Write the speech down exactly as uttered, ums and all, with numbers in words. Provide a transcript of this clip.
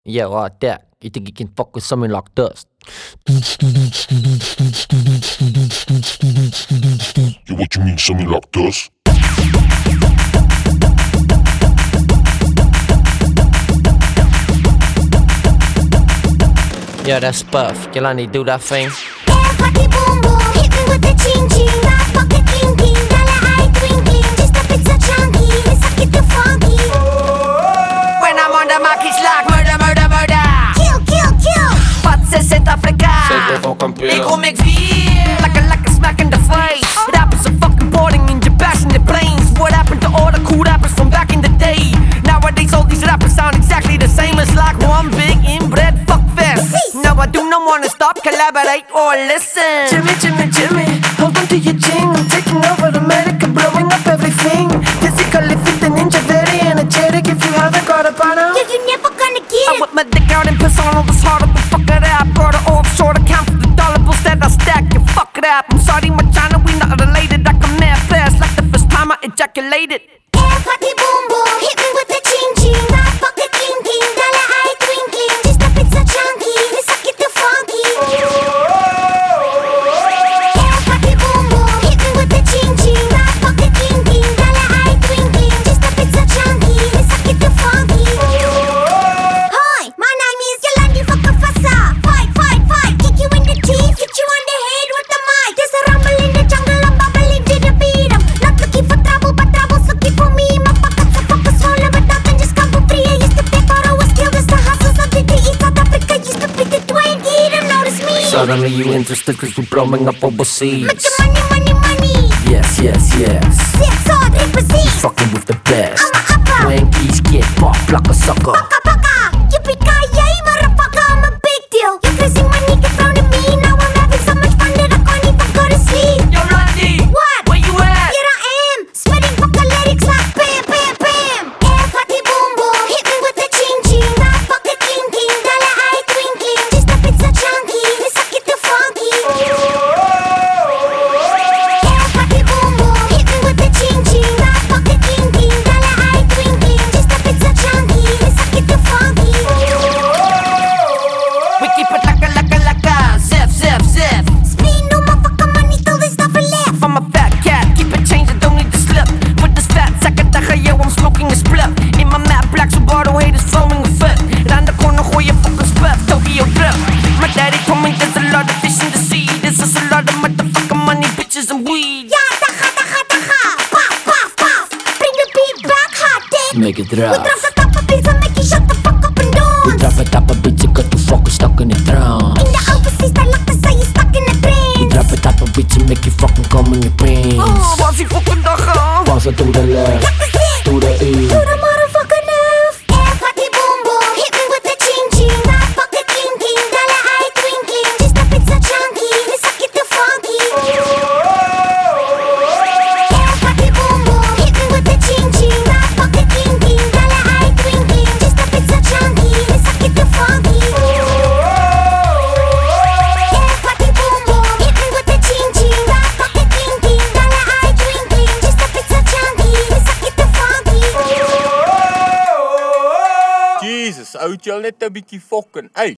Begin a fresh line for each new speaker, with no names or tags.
Yeah, what that? You think you can fuck with something like this?
Yeah, what you mean, something like this?
Yeah, that's Puff. Jelani, do that thing.
Yeah, party boom boom, hit me with the ching ching. Not pocket king king, dollar eye twinkling. Just a bit so chunky, it's a get too funky.
When I'm on the mic, it's like murder, murder, murder.
Kill, kill, kill.
Wat ze Zuid-Afrika. Ik kom ik weer, like a, like a smack in the face. Rappers are fucking boring in your passionate brains. What happened to all the cool rappers from back in the day? Nowadays all these rappers sound exactly the same. It's like one big inbred fuckfest. Now I do not wanna stop, collaborate or listen.
Jimmy, Jimmy, Jimmy, hold on to your ching. I'm taking over America, blowing up everything. Physically fit and ninja, very energetic. If you haven't got a partner,
Yeah, you never gonna get
I
it.
whip my dick out and piss on all this harder to fuck it up. Brought her offshore to count for the dollar bills that I stack. You fuck it up. I'm sorry, my China, we not related. I come mad fast like the first time I ejaculated.
Yeah, party boom boom, hit me with the ching ching. Not pocket king king, dollar eye twinkling. Just a bit so chunky, it's a get too funky. Yeah, party boom boom, hit me with the ching ching. Not pocket king king, dollar eye twinkling. Just a bit so chunky, it's a get too funky. Hi, my name is Yolandi Fakafasa. Fight, fight, fight, kick you in the teeth, hit you on the head with the mic. There's a rumble in the jungle, I'm bubbling to the beat. I'm not looking for trouble, but trouble's looking for me. My pockets are focused, swallow it up and just come for free. I used to take all our skills, the hustles of the day. South Africa used to be the twenty, don't notice me.
Suddenly you interested cause we're blowing up overseas.
Make the money, money, money.
Yes, yes, yes.
Six or three percent.
Fucking with the best.
I'm a upper.
Wankies get popped like a sucker.
Baka, baka. Yippee-ki-yay, motherfucker, I'm a big deal. You're crazy when you get thrown at me. Now I'm having so much fun that I can't even go to sleep.
Yo, Randy,
What?
where you at?
Here I am, spitting fucking lyrics like bam, bam, bam. Yeah, party boom boom, hit me with the ching ching. Not pocket king king, dollar eye twinkling. Just a bit so chunky, it's a get too funky. Yeah, party boom boom, hit me with the ching ching. Not pocket king king, dollar eye twinkling. Just a bit so chunky, it's a get too funky.
We keep it like a, like a, like a. Zip, zip, zip.
Spin no motherfucker money till there's nothing left.
I'm a fat cat, keep it changing, don't need to slip. With this fat sack of daga, yo, I'm smoking a split. In my matte black Subaru, haters flowing a fit. Round the corner, gooi je fucking split, Tokyo drip. My daddy told me there's a lot of fish in the sea. This is a lot of motherfucking money, bitches and weed.
Ja, daga, daga, daga. Paf, paf, paf. Bring the beat back, hot damn.
Make it
We
drop.
drop the top of beats and make you shut the fuck up and
We
dance.
drop it up a bit, you got to fucking stuck in the trance.
In the overseas, they like to say you stuck in a
We
trance.
drop it up a bit to make you fucking come in your pants.
Oh, was die fucking daga?
Pass it to the left,
Like the Z,
to the E.
to the motherfucking F. Yeah, party boom boom, hit me with the ching ching. Not pocket king king, dollar eye twinkling. Just a bit so chunky, it's a get too funky. Yeah, party boom boom, hit me with the ching ching. Not pocket king king, dollar eye twinkling. Just a bit so chunky, it's a get too funky. Yeah, party boom boom, hit me with the ching ching. Not pocket king king, dollar eye twinkling. Just a bit so chunky, it's a get too funky.
Jesus, oud jy al net 'n bietjie fokken. Hey.